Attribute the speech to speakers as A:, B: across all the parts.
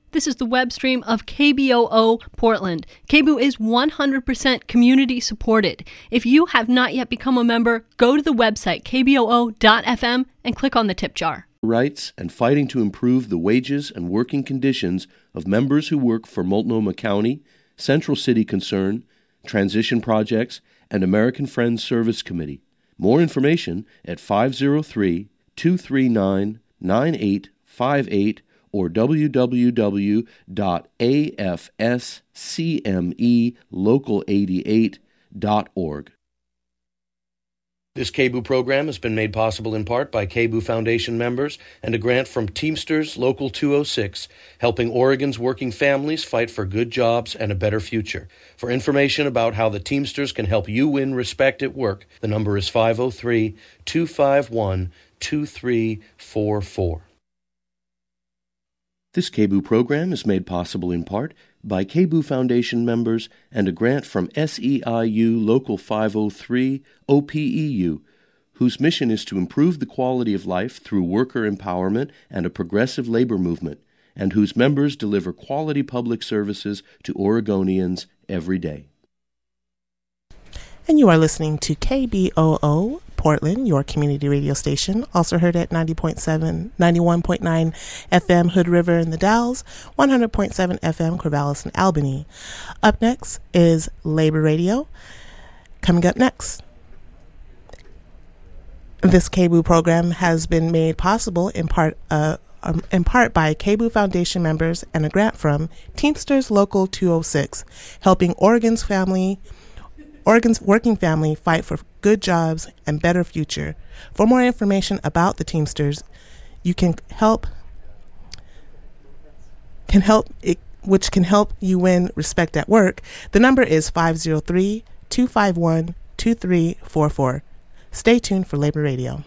A: This is the web stream of KBOO Portland. KBOO is 100% community supported. If you have not yet become a member, go to the website kboo.fm and click on the tip jar.
B: Rights and fighting to improve the wages and working conditions of members who work for Multnomah County, Central City Concern, Transition Projects, and American Friends Service Committee. More information at 503-239-9858 or www.afscmelocal88.org. This KBOO program has been made possible in part by KBOO Foundation members and a grant from Teamsters Local 206, helping Oregon's working families fight for good jobs and a better future. For information about how the Teamsters can help you win respect at work, the number is 503-251-2344. This KBOO program is made possible in part by KBOO Foundation members and a grant from SEIU Local 503 OPEU, whose mission is to improve the quality of life through worker empowerment and a progressive labor movement, and whose members deliver quality public services to Oregonians every day.
C: And you are listening to KBOO Portland, your community radio station, also heard at 91.9 FM Hood River in the Dalles, 100.7 FM Corvallis and Albany. Up next is Labor Radio. Coming up next, this KBOO program has been made possible in part by KBOO Foundation members and a grant from Teamsters Local 206, helping Oregon's working family fight for good jobs and better future. For more information about the Teamsters, which can help you win respect at work. The number is 503-251-2344. Stay tuned for Labor Radio.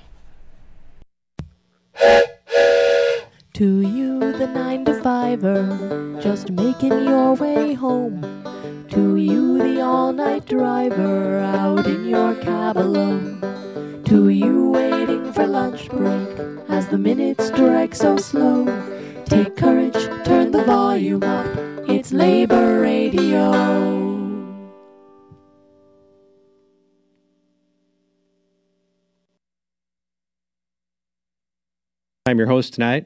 D: To you, the 9-to-5er, just making your way home. To you, the all-night driver, out in your cab alone. To you, waiting for lunch break, as the minutes drag so slow. Take courage, turn the volume up, it's Labor Radio.
E: I'm your host tonight.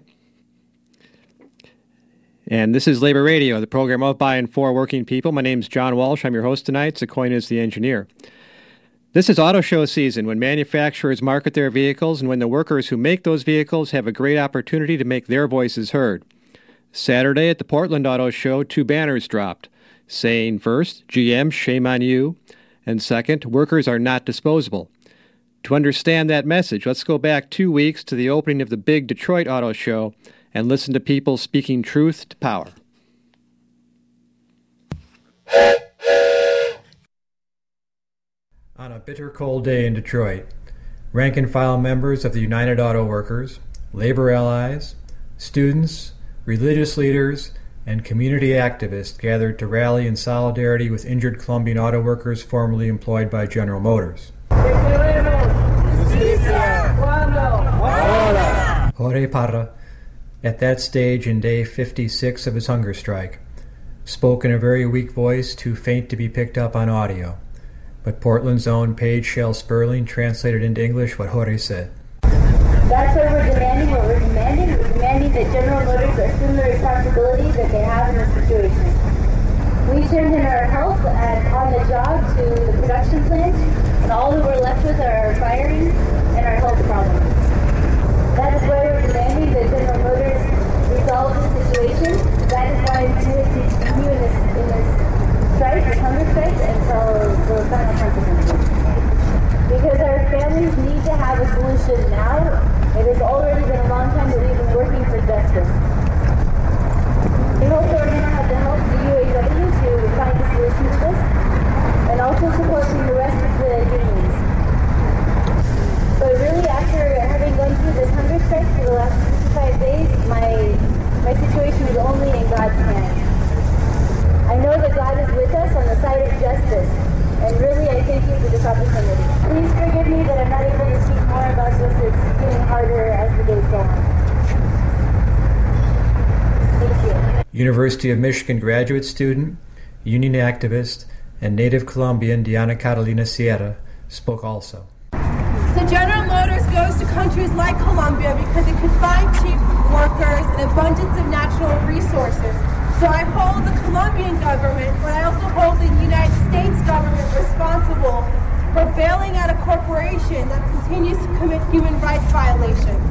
E: And this is Labor Radio, the program of, by, and for working people. My name's John Walsh. I'm your host tonight. Sequoia is the engineer. This is auto show season, when manufacturers market their vehicles and when the workers who make those vehicles have a great opportunity to make their voices heard. Saturday at the Portland Auto Show, 2 banners dropped, saying first, GM, shame on you, and second, workers are not disposable. To understand that message, let's go back 2 weeks to the opening of the big Detroit Auto Show and listen to people speaking truth to power. On a bitter cold day in Detroit, rank and file members of the United Auto Workers, labor allies, students, religious leaders, and community activists gathered to rally in solidarity with injured Colombian auto workers formerly employed by General Motors. Jorge Parra, at that stage in day 56 of his hunger strike, spoke in a very weak voice too faint to be picked up on audio. But Portland's own Paige Shell Sperling translated into English what Jorge said.
F: That's what we're demanding. We're demanding that General Motors assume the responsibility that they have in this situation. We turned in our help on the job to the production plant, and all that we're left with are our firings and our health problems. That is why we're demanding that General Motors resolve the situation. That is why we continue in this strike, this hunger strike, until the final consequences. Because our families need to have a solution now. It has already been a long time that we've been working for justice. We hope that we're going to have the help of the UAW to find a solution to this, and also support from the rest of the unions. But really, after having gone through this hunger strike for the last 55 days, my situation
E: University of Michigan graduate student, union activist, and native Colombian Diana Catalina Sierra spoke also.
G: So General Motors goes to countries like Colombia because it can find cheap workers and abundance of natural resources. So I hold the Colombian government, but I also hold the United States government responsible for bailing out a corporation that continues to commit human rights violations.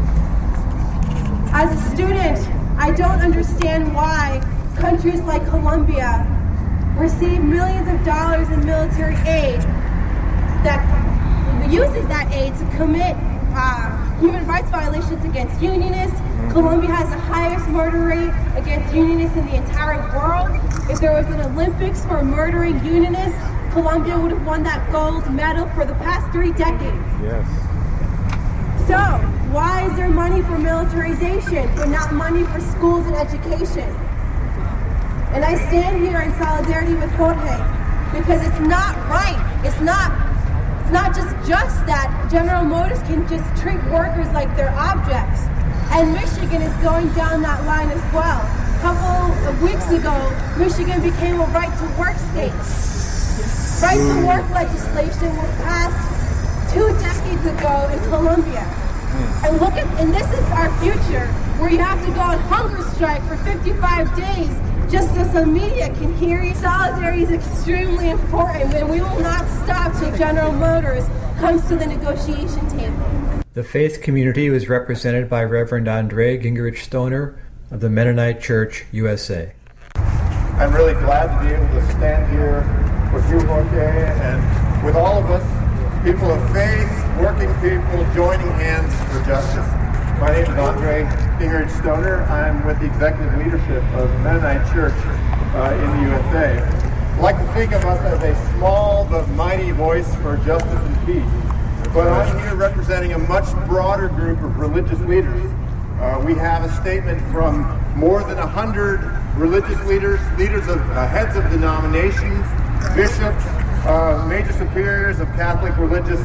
G: As a student, I don't understand why countries like Colombia receive millions of dollars in military aid that uses that aid to commit human rights violations against unionists. Colombia has the highest murder rate against unionists in the entire world. If there was an Olympics for murdering unionists, Colombia would have won that gold medal for the past 3 decades.
H: Yes.
G: So, why is there money for militarization but not money for schools and education? And I stand here in solidarity with Jorge because it's not right. It's not just that General Motors can just treat workers like they're objects. And Michigan is going down that line as well. A couple of weeks ago, Michigan became a right-to-work state. Right-to-work legislation was passed 2 decades ago in Colombia. And this is our future, where you have to go on hunger strike for 55 days just so some media can hear you. Solidarity is extremely important, and we will not stop till General Motors comes to the negotiation table.
E: The faith community was represented by Reverend Andre Gingrich Stoner of the Mennonite Church, USA.
H: I'm really glad to be able to stand here with you, Jorge, and with all of us, people of faith, working people, joining hands for justice. My name is Andre Gingrich Stoner. I'm with the executive leadership of Mennonite Church in the USA. I like to think of us as a small but mighty voice for justice and peace. But I'm here representing a much broader group of religious leaders. We have a statement from more than 100 religious leaders, heads of denominations, bishops, major superiors of Catholic religious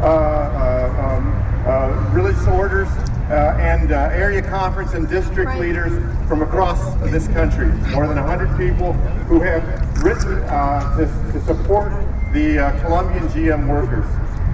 H: orders, and area conference and district leaders from across this country. More than 100 people who have written to support the Colombian GM workers.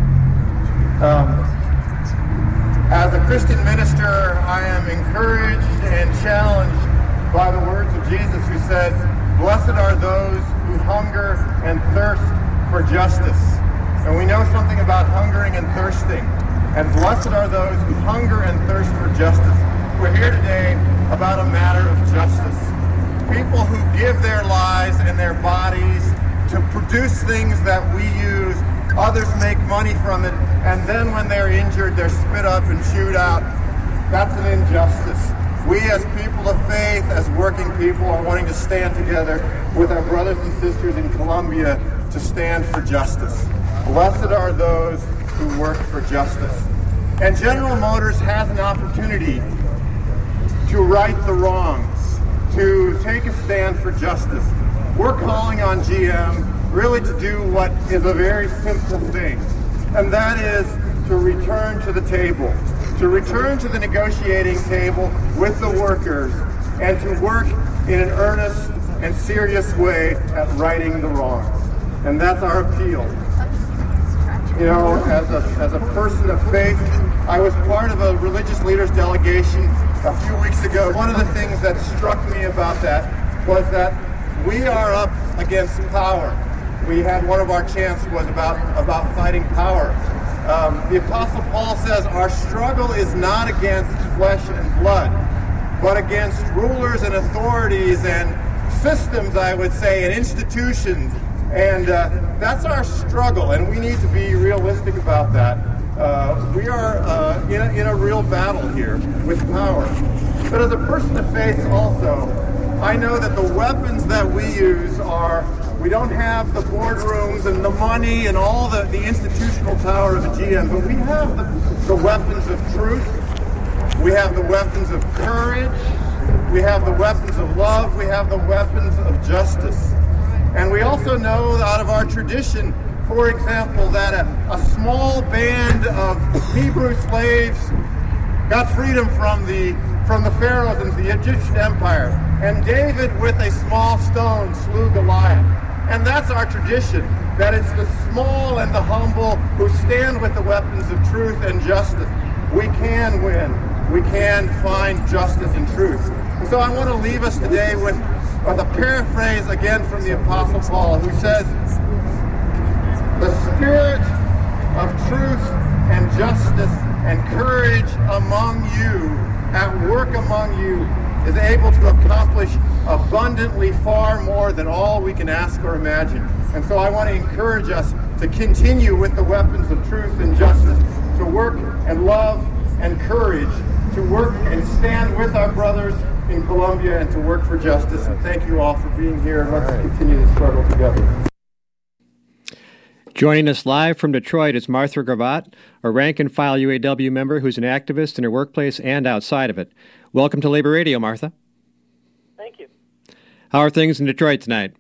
H: As a Christian minister, I am encouraged and challenged by the words of Jesus, who said, "Blessed are those who hunger and thirst for justice." And we know something about hungering and thirsting. And blessed are those who hunger and thirst for justice. We're here today about a matter of justice. People who give their lives and their bodies to produce things that we use, others make money from it, and then when they're injured, they're spit up and chewed out. That's an injustice. We as people of faith, as working people, are wanting to stand together with our brothers and sisters in Colombia to stand for justice. Blessed are those who work for justice. And General Motors has an opportunity to right the wrongs, to take a stand for justice. We're calling on GM really to do what is a very simple thing, and that is to return to the table, to return to the negotiating table with the workers, and to work in an earnest and serious way at righting the wrongs. And that's our appeal. You know, as a person of faith, I was part of a religious leaders delegation a few weeks ago. One of the things that struck me about that was that we are up against power. We had one of our chants was about fighting power. The Apostle Paul says our struggle is not against flesh and blood, but against rulers and authorities and systems, I would say, and institutions. And that's our struggle, and we need to be realistic about that. We are in a real battle here with power. But as a person of faith also, I know that the weapons that we use are, we don't have the boardrooms and the money and all the institutional power of the GM, but we have the weapons of truth. We have the weapons of courage. We have the weapons of love. We have the weapons of justice. And we also know out of our tradition, for example, that a small band of Hebrew slaves got freedom from the pharaohs and the Egyptian empire. And David with a small stone slew Goliath. And that's our tradition, that it's the small and the humble who stand with the weapons of truth and justice. We can win. We can find justice and truth. And so I want to leave us today with a paraphrase again from the Apostle Paul, who says, "The spirit of truth and justice and courage among you, at work among you, is able to accomplish abundantly far more than all we can ask or imagine." And so I want to encourage us to continue with the weapons of truth and justice, to work and love and courage, to work and stand with our brothers in Colombia and to work for justice. And thank you all for being here, and let's continue the struggle together.
E: Joining us live from Detroit is Martha Gravatt, a rank-and-file UAW member who's an activist in her workplace and outside of it. Welcome to Labor Radio, Martha.
I: Thank you.
E: How are things in Detroit tonight?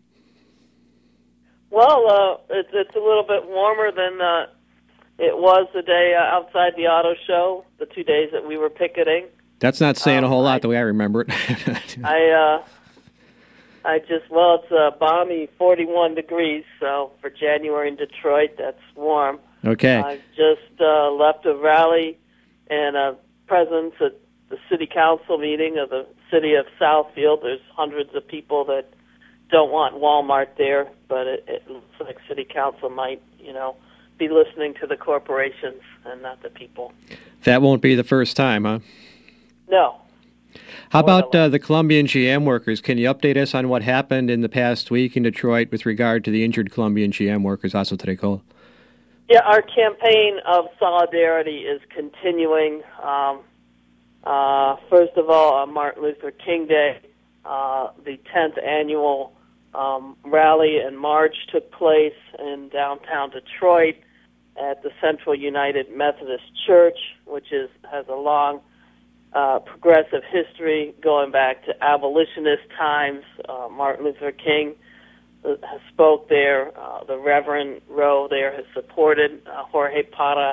I: Well, it's a little bit warmer than it was the day outside the auto show, the 2 days that we were picketing.
E: That's not saying a whole lot the way I remember it.
I: It's a balmy 41 degrees, so for January in Detroit, that's warm.
E: Okay.
I: I just left a rally and a presence at the city council meeting of the city of Southfield. There's hundreds of people that don't want Walmart there, but it looks like city council might, be listening to the corporations and not the people.
E: That won't be the first time, huh?
I: No.
E: How about the Colombian GM workers? Can you update us on what happened in the past week in Detroit with regard to the injured Colombian GM workers, Aso Tricol?
I: Yeah, our campaign of solidarity is continuing. First of all, on Martin Luther King Day, the 10th annual rally and march took place in downtown Detroit at the Central United Methodist Church, which has a long progressive history going back to abolitionist times. Martin Luther King has spoke there. The Reverend Rowe there has supported Jorge Parra.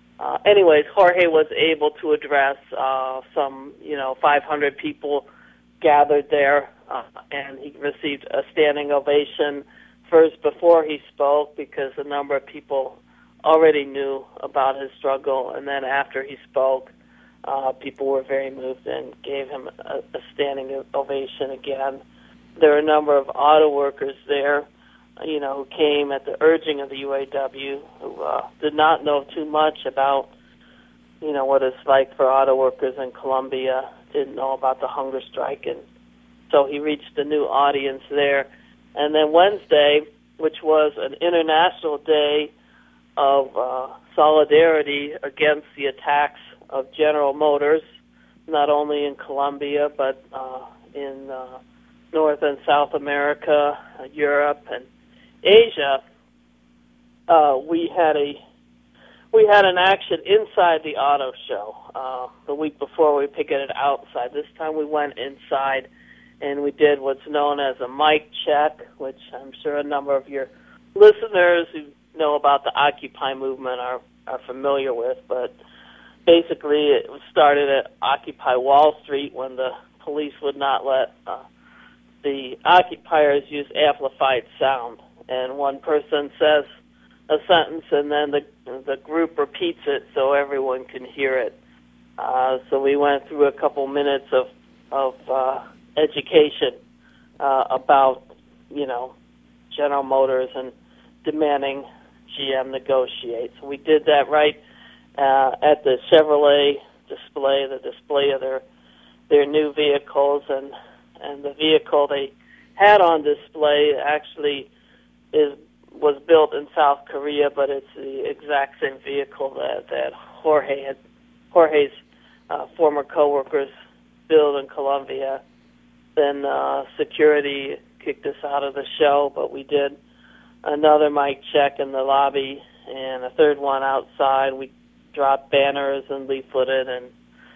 I: Jorge was able to address some 500 people gathered there, and he received a standing ovation first before he spoke because a number of people already knew about his struggle, and then after he spoke, people were very moved and gave him a standing ovation again. There are a number of auto workers there, who came at the urging of the UAW, who did not know too much about, what it's like for auto workers in Colombia, didn't know about the hunger strike, and so he reached a new audience there. And then Wednesday, which was an international day of solidarity against the attacks of General Motors, not only in Colombia, but in North and South America, Europe, and Asia, we had an action inside the auto show. The week before we picketed outside. This time we went inside, and we did what's known as a mic check, which I'm sure a number of your listeners who know about the Occupy movement are familiar with. But basically, it started at Occupy Wall Street when the police would not let the occupiers use amplified sound. And one person says a sentence, and then the group repeats it so everyone can hear it. So we went through a couple minutes of education about, General Motors and demanding GM negotiate. So we did that right at the Chevrolet display, the display of their new vehicles, and the vehicle they had on display actually was built in South Korea, but it's the exact same vehicle that Jorge's former coworkers built in Colombia. Then security kicked us out of the show, but we did another mic check in the lobby and a third one outside. We dropped banners and leafleted, and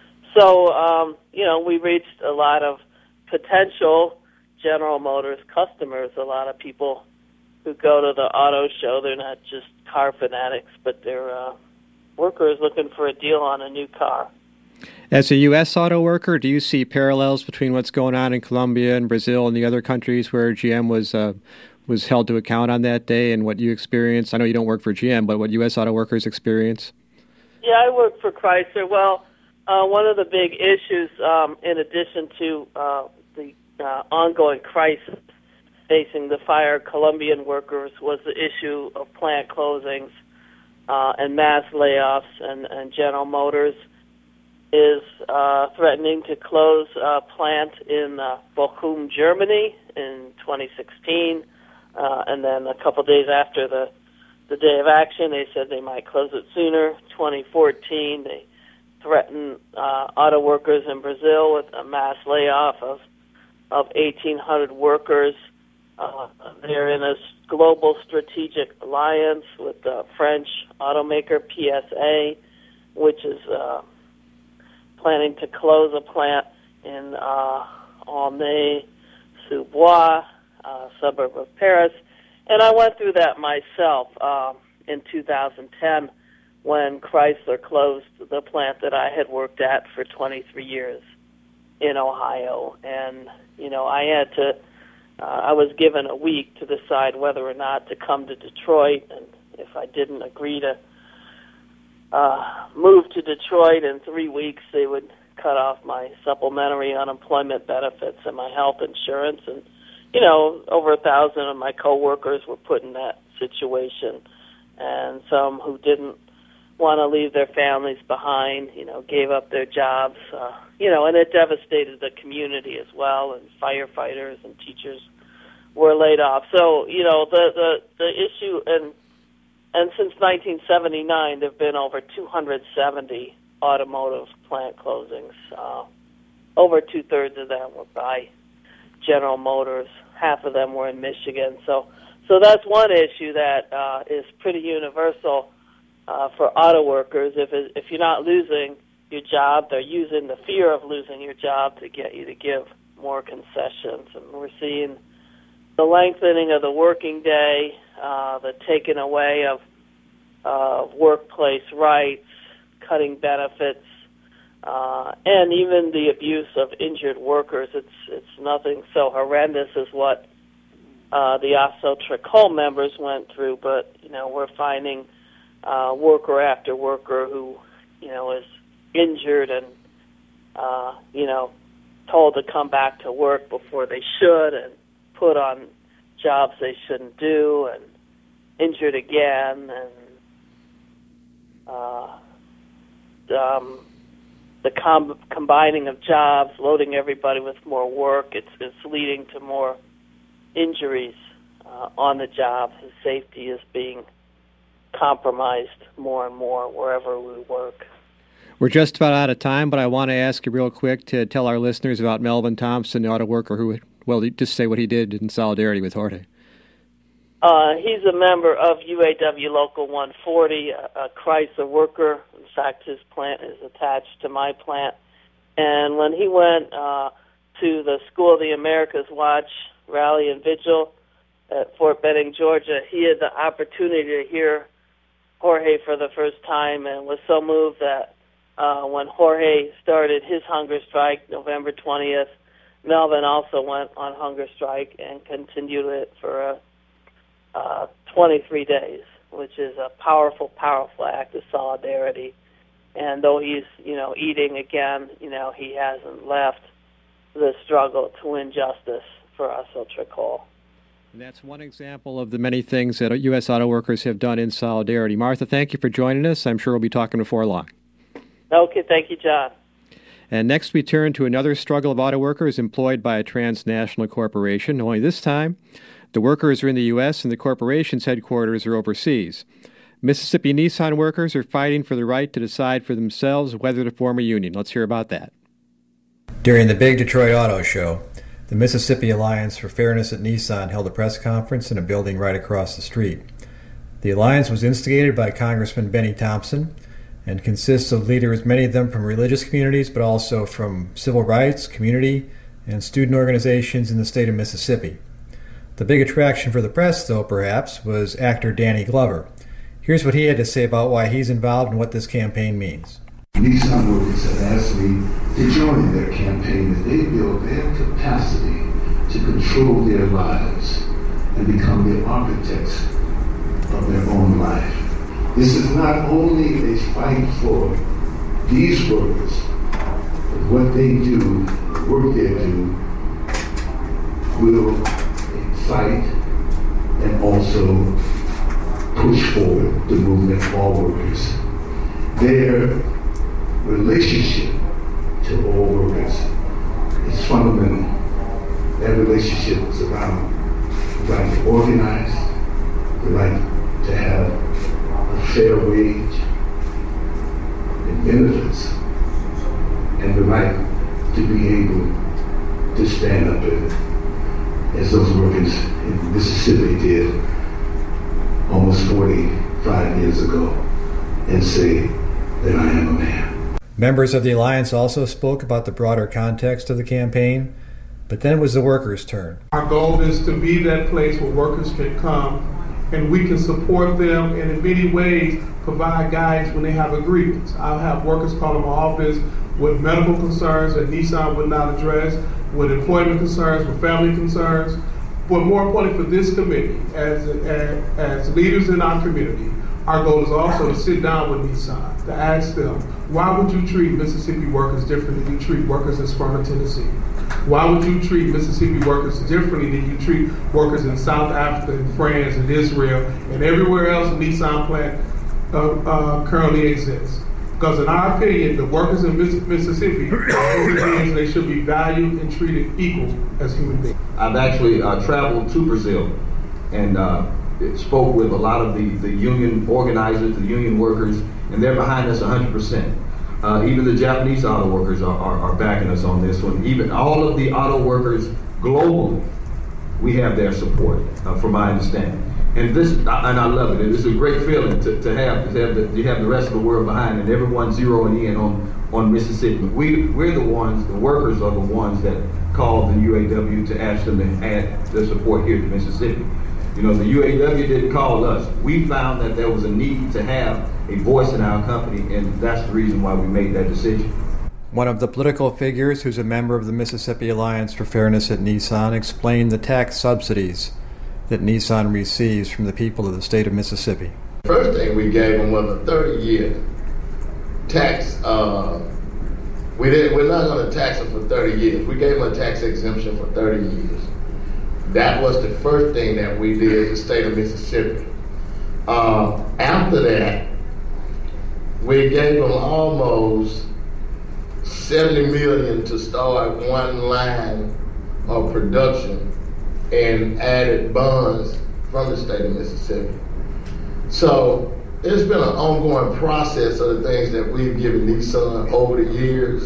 I: so we reached a lot of potential General Motors customers. A lot of people who go to the auto show, they're not just car fanatics, but they're workers looking for a deal on a new car.
E: As a U.S. auto worker, do you see parallels between what's going on in Colombia and Brazil and the other countries where GM was held to account on that day and what you experienced? I know you don't work for GM, but what U.S. auto workers experience?
I: Yeah, I work for Chrysler. Well, one of the big issues, in addition to the ongoing crisis facing the fired Colombian workers, was the issue of plant closings and mass layoffs, and General Motors is threatening to close a plant in Bochum, Germany in 2016, and then a couple days after the day of action, they said they might close it sooner. 2014, they threatened auto workers in Brazil with a mass layoff of 1,800 workers. They're in a global strategic alliance with the French automaker PSA, which is planning to close a plant in Aulnay-sous-Bois, suburb of Paris. And I went through that myself in 2010 when Chrysler closed the plant that I had worked at for 23 years in Ohio. And, I had to, I was given a week to decide whether or not to come to Detroit. And if I didn't agree to move to Detroit in 3 weeks, they would cut off my supplementary unemployment benefits and my health insurance. And, over 1,000 of my coworkers were put in that situation. And some who didn't want to leave their families behind, gave up their jobs, and it devastated the community as well, and firefighters and teachers were laid off. So, the issue, and since 1979, there have been over 270 automotive plant closings. Over two-thirds of them were by General Motors. Half of them were in Michigan. So that's one issue that is pretty universal for auto workers. If you're not losing your job, they're using the fear of losing your job to get you to give more concessions. And we're seeing the lengthening of the working day, the taking away of workplace rights, cutting benefits, and even the abuse of injured workers. It's nothing so horrendous as what the ASSO Tricol members went through, but we're finding worker after worker who is injured and told to come back to work before they should, and put on jobs they shouldn't do, and injured again, and the combining of jobs, loading everybody with more work, it's leading to more injuries on the job. The safety is being compromised more and more wherever we work.
E: We're just about out of time, but I want to ask you real quick to tell our listeners about Melvin Thompson, the auto worker who, just say what he did in solidarity with Jorge.
I: He's a member of UAW Local 140, a Chrysler worker. In fact, his plant is attached to my plant. And when he went to the School of the Americas Watch rally and vigil at Fort Benning, Georgia, he had the opportunity to hear Jorge for the first time, and was so moved that when Jorge started his hunger strike, November 20th, Melvin also went on hunger strike and continued it for 23 days, which is a powerful, powerful act of solidarity. And though he's, eating again, he hasn't left the struggle to win justice for ASSO Tricol.
E: And that's one example of the many things that U.S. auto workers have done in solidarity. Martha, thank you for joining us. I'm sure we'll be talking before long.
I: Okay, thank you, John.
E: And next we turn to another struggle of auto workers employed by a transnational corporation, only this time the workers are in the U.S. and the corporation's headquarters are overseas. Mississippi Nissan workers are fighting for the right to decide for themselves whether to form a union. Let's hear about that.
J: During the Big Detroit Auto Show, the Mississippi Alliance for Fairness at Nissan held a press conference in a building right across the street. The alliance was instigated by Congressman Benny Thompson and consists of leaders, many of them from religious communities, but also from civil rights, community, and student organizations in the state of Mississippi. The big attraction for the press, though, perhaps, was actor Danny Glover. Here's what he had to say about why he's involved and what this campaign means.
K: Nissan workers have asked me to join their campaign as they build their capacity to control their lives and become the architects of their own life. This is not only a fight for these workers, but what they do, the work they do, will excite and also push forward the movement of all workers. Their relationship to all workers is fundamental. That relationship is around the right to organize, the right to have a fair wage and benefits, and the right to be able to stand up as those workers in Mississippi did almost 45 years ago and say that I am a man.
J: Members of the Alliance also spoke about the broader context of the campaign, but then it was the workers' turn.
L: Our goal is to be that place where workers can come and we can support them and in many ways provide guidance when they have a grievance. I'll have workers call in my office with medical concerns that Nissan would not address, with employment concerns, with family concerns. But more importantly for this committee, as leaders in our community, our goal is also to sit down with Nissan, to ask them, why would you treat Mississippi workers differently than you treat workers in Smyrna, Tennessee? Why would you treat Mississippi workers differently than you treat workers in South Africa and France and Israel and everywhere else a Nissan plant currently exists? Because in our opinion, the workers in Mississippi are human beings. They should be valued and treated equal as human beings.
M: I've actually traveled to Brazil and spoke with a lot of the union organizers, the union workers, and they're behind us 100%. Even the Japanese auto workers are backing us on this one. Even all of the auto workers globally, we have their support, from my understanding. And I love it. It's a great feeling to have the rest of the world behind and everyone zeroing in on Mississippi. We're the ones, the workers are the ones that called the UAW to ask them to add their support here to Mississippi. You know, the UAW didn't call us. We found that there was a need to have a voice in our company, and that's the reason why we made that decision.
J: One of the political figures who's a member of the Mississippi Alliance for Fairness at Nissan explained the tax subsidies that Nissan receives from the people of the state of Mississippi.
K: First thing we gave them was a 30-year tax. We're not going to tax them for 30 years. We gave them a tax exemption for 30 years. That was the first thing that we did in the state of Mississippi. After that, we gave them almost $70 million to start one line of production and added bonds from the state of Mississippi. So it's been an ongoing process of the things that we've given Nissan over the years.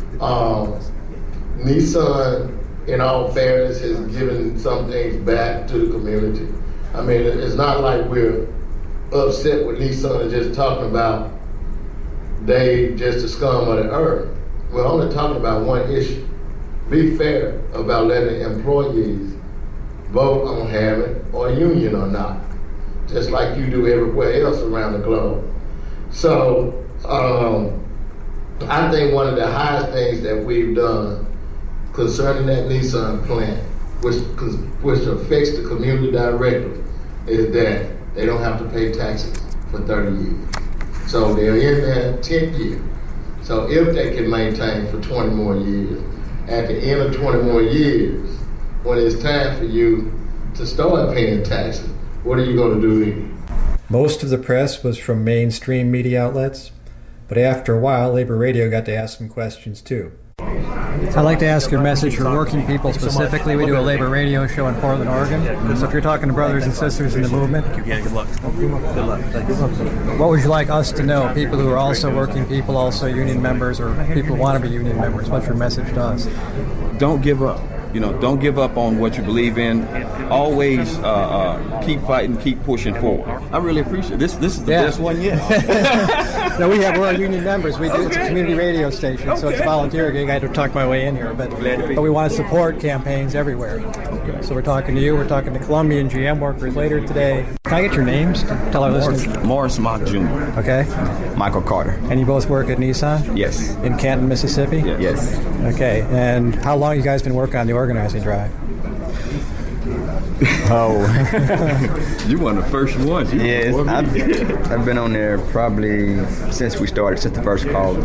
K: Nissan, in all fairness, has given some things back to the community. I mean, it's not like we're upset with Nissan and just talking about they just the scum of the earth. We're only talking about one issue. Be fair about letting employees vote on having or a union or not, just like you do everywhere else around the globe. So I think one of the highest things that we've done concerning that Nissan plant, which affects the community directly, is that they don't have to pay taxes for 30 years. So they're in their 10th year. So if they can maintain for 20 more years, at the end of 20 more years, when it's time for you to start paying taxes, what are you going to do then?
J: Most of the press was from mainstream media outlets, but after a while, Labor Radio got to ask some questions too.
E: I'd like to ask your message for working people specifically. We do a labor radio show in Portland, Oregon. So if you're talking to brothers and sisters in the movement,
N: good luck.
E: What would you like us to know? People who are also working people, also union members, or people who want to be union members. What's your message to us?
N: Don't give up. Don't give up on what you believe in. Always keep fighting, keep pushing forward. I really appreciate it. This is the best one yet.
E: No, we're union members. It's a community radio station, so it's a volunteer gig. I had to talk my way in here, but we want to support campaigns everywhere.
N: Okay.
J: So we're talking to you. We're talking to Columbian GM workers later today. Can I get your names? Tell our listeners.
N: Morris Mock Jr.
J: Okay.
N: Michael Carter.
J: And you both work at Nissan?
N: Yes.
J: In Canton, Mississippi?
N: Yes.
J: Okay. And how long have you guys been working on the organizing drive?
N: Oh, you one of the first ones.
O: Yes, I've been on there probably since we started, since we first called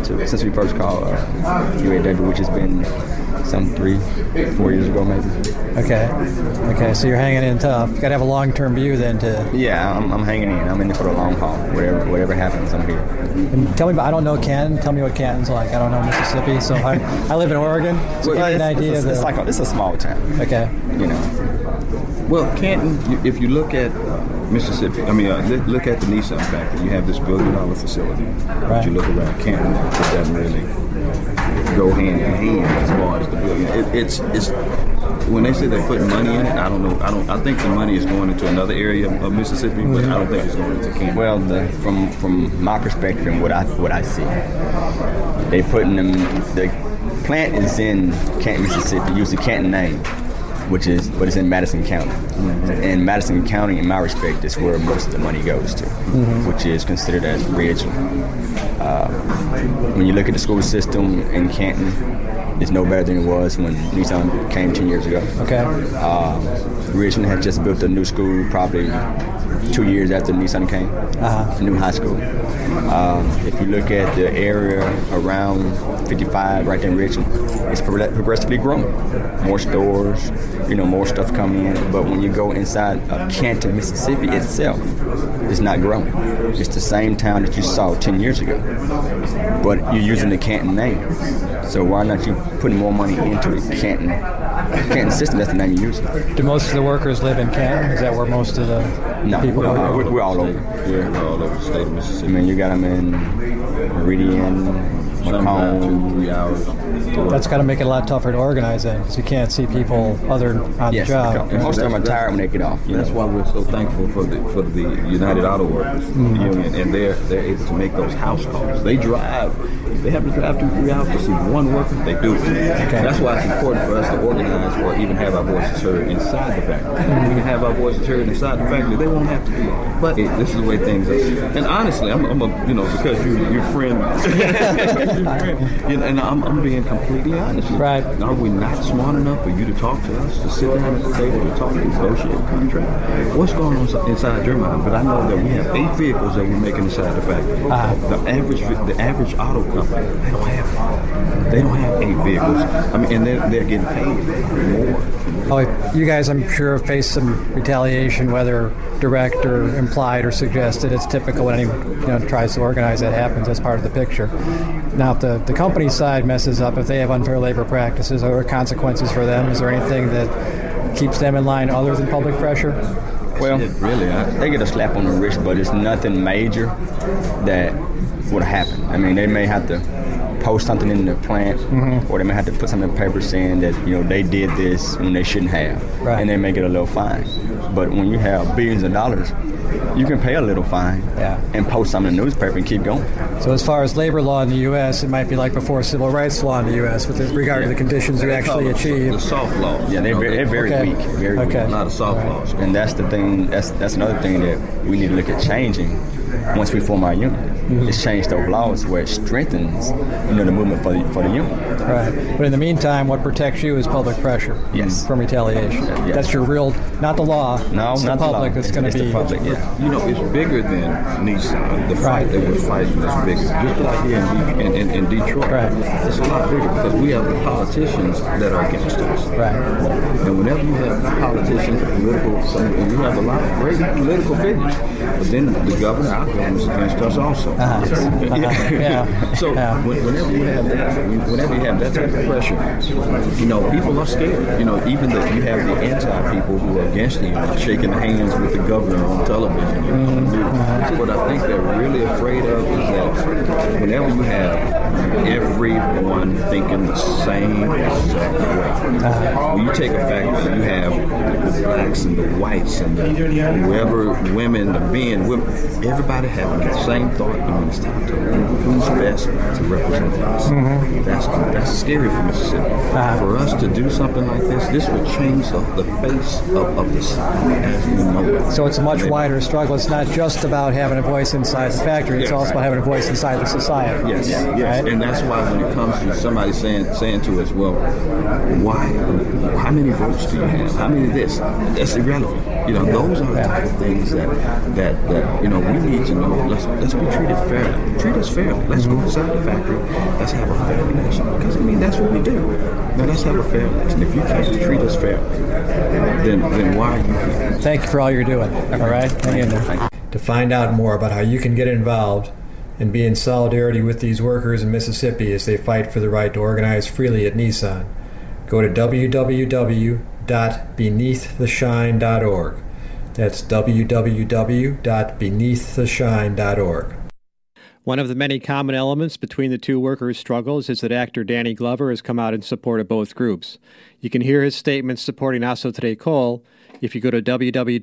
O: UAW, which has been some 3-4 years ago maybe.
J: Okay, so you're hanging in tough. You got to have a long-term view then to...
O: Yeah, I'm hanging in. I'm in it for the long haul. Whatever happens, I'm here.
J: And tell me about, I don't know Canton. Tell me what Canton's like. I don't know Mississippi, so I live in Oregon. So give me an idea.
O: It's a small town.
J: Okay.
O: You know.
N: Well, Canton, if you look at Mississippi, look at the Nissan factory. You have this $1 billion facility.
J: Right.
N: But you look around Canton, it doesn't really go hand in hand as far as the billion. It's when they say they're putting money in it, I don't know. I think the money is going into another area of Mississippi, but I don't think it's going into Canton.
O: Well, from my perspective and what I see, they putting them. The plant is in Canton, Mississippi. Use the Canton name. But it's in Madison County. Mm-hmm. And Madison County, in my respect, is where most of the money goes to, which is considered as Ridgeland. When you look at the school system in Canton, it's no better than it was when Nissan came 10 years ago.
J: Okay.
O: Ridgeland had just built a new school probably 2 years after Nissan came, a new high school. If you look at the area around 55 right there in Richmond, it's progressively growing. More stores, more stuff coming in. But when you go inside of Canton, Mississippi itself, it's not growing. It's the same town that you saw 10 years ago. But you're using the Canton name. So why not you putting more money into the Canton system? That's the name you use.
J: Do most of the workers live in Canton? Is that where most of the people are?
O: We're all over.
N: Yeah, we're all over the state of Mississippi.
O: You got them in Meridian, Macomb.
N: 2-3 hours.
J: That's got to make it a lot tougher to organize then, because you can't see people other on the job.
O: Most of them are tired when they get off.
N: That's why we're so thankful for the United Auto Workers Union, and they're able to make those house calls. They drive. If they have to drive 2-3 hours to see one worker, they do it. Okay. That's why it's important for us to organize or even have our voices heard inside the factory. We can have our voices heard inside the factory. They won't have to do it. But this is the way things are. And honestly, because you're friend, and I'm being completely honest.
J: Right.
N: Are we not smart enough for you to talk to us, to sit down at the table to talk, negotiate a contract? What's going on inside your mind? But I know that we have 8 vehicles that we're making inside the factory. The average auto company, they don't have 8 vehicles. And they're getting paid more.
J: Oh, you guys, I'm sure, have faced some retaliation, whether direct or implied or suggested. It's typical when anyone tries to organize that happens. That's part of the picture. Now, if the company side messes up, if they have unfair labor practices or consequences for them, is there anything that keeps them in line other than public pressure?
O: Well, really, they get a slap on the wrist, but it's nothing major that would happen. They may have to post something in the plant, or they may have to put something in the paper saying that they did this when they shouldn't have, and they may get a little fine. But when you have billions of dollars, you can pay a little fine and post something in the newspaper and keep going.
J: So as far as labor law in the U.S., it might be like before civil rights law in the U.S. with regard to the conditions you actually achieve.
N: The soft laws.
O: Yeah, they're very weak. Very weak.
N: A lot of soft laws.
O: And that's the thing. That's another thing that we need to look at changing once we form our union. It's changed those laws where it strengthens, the movement for the union.
J: Right. But in the meantime, what protects you is public pressure.
O: Yes.
J: From retaliation.
O: Yes.
J: That's your real, not the law.
O: No,
J: it's
O: not
J: the public.
O: It's
J: going to be
O: the public. Yeah.
N: It's bigger than Nissan. The fight that we're fighting is bigger. Just like here in Detroit.
J: Right.
N: It's a lot bigger because we have the politicians that are against us.
J: Right.
N: And whenever you have politicians, you have a lot of great political figures. But then the governor, our governor, is against us also. So whenever you have that type of pressure, people are scared. Even that you have the anti-people who are against you, shaking hands with the governor on television. What I think they're really afraid of is that whenever you have everyone thinking the same exact way, when you take a factory, you have the blacks and the whites and whoever women, the men, everybody having the same thought when it's time to who's best to represent us. Mm-hmm. That's scary for Mississippi. For us to do something like this would change the face of the South as we know it.
E: So it's a much wider struggle. It's not just about having a voice inside the factory. It's also about having a voice inside the society.
N: Yes. Right? And that's why when it comes to somebody saying to us, well, why? How many votes do you have? How many of this? That's irrelevant. Those are the type of things that we need to know. Let's be treated fairly. Treat us fairly. Let's go inside the factory. Let's have a fair election. Because that's what we do. Now let's have a fair election. If you can't treat us fairly, then why are you here?
E: Thank you for all you're doing. All right? Hang in there. To find out more about how you can get involved and be in solidarity with these workers in Mississippi as they fight for the right to organize freely at Nissan, go to www.beneaththeshine.org. That's www.beneaththeshine.org. One of the many common elements between the two workers' struggles is that actor Danny Glover has come out in support of both groups. You can hear his statements supporting Assotere Coal if you go to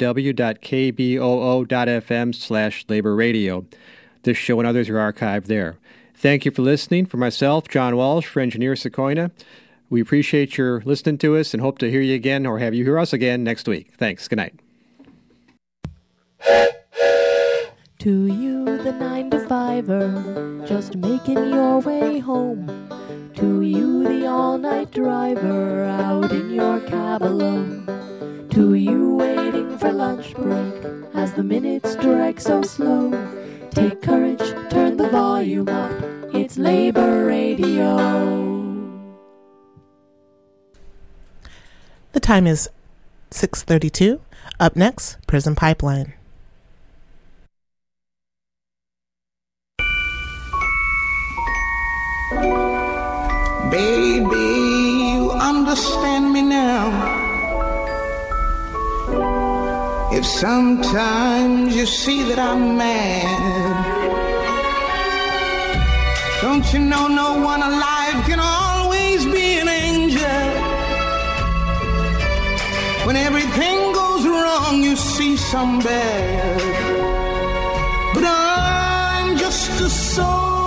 E: www.kboo.fm/labor radio. This show and others are archived there. Thank you for listening. For myself, John Walsh, for Engineer Sequoia, we appreciate your listening to us and hope to hear you again or have you hear us again next week. Thanks. Good night.
D: To you, the 9-to-5er, just making your way home. To you, the all-night driver, out in your cab alone. To you, waiting for lunch break, as the minutes drag so slow. Take courage, turn the volume up, it's Labor Radio.
C: The time is 6:32. Up next, Prison Pipeline.
P: Baby, you understand me now. If sometimes you see that I'm mad, don't you know no one alive can always be an angel? When everything goes wrong, you see some bad, but I'm just a soul